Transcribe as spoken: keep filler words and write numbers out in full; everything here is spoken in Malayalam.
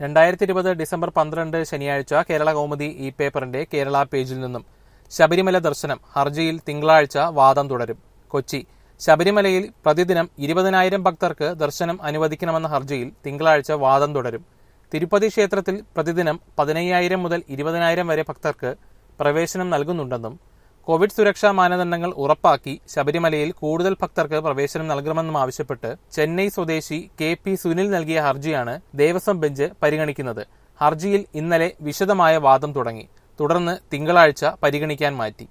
രണ്ടായിരത്തി ഇരുപത് ഡിസംബർ പന്ത്രണ്ട് ശനിയാഴ്ച കേരള കൗമുദി ഇ പേപ്പറിന്റെ കേരള പേജിൽ നിന്നും ശബരിമല ദർശനം ഹർജിയിൽ തിങ്കളാഴ്ച വാദം തുടരും. കൊച്ചി ശബരിമലയിൽ പ്രതിദിനം ഇരുപതിനായിരം ഭക്തർക്ക് ദർശനം അനുവദിക്കണമെന്ന ഹർജിയിൽ തിങ്കളാഴ്ച വാദം തുടരും. തിരുപ്പതി ക്ഷേത്രത്തിൽ പ്രതിദിനം പതിനയ്യായിരം മുതൽ ഇരുപതിനായിരം വരെ ഭക്തർക്ക് പ്രവേശനം നൽകുന്നുണ്ടെന്നും കോവിഡ് സുരക്ഷാ മാനദണ്ഡങ്ങൾ ഉറപ്പാക്കി ശബരിമലയിൽ കൂടുതൽ ഭക്തർക്ക് പ്രവേശനം നൽകണമെന്നും ആവശ്യപ്പെട്ട് ചെന്നൈ സ്വദേശി കെ പി സുനിൽ നൽകിയ ഹർജിയാണ് ദേവസ്വം ബെഞ്ച് പരിഗണിക്കുന്നത്. ഹർജിയിൽ ഇന്നലെ വിശദമായ വാദം തുടങ്ങി. തുടർന്ന് തിങ്കളാഴ്ച പരിഗണിക്കാൻ മാറ്റി.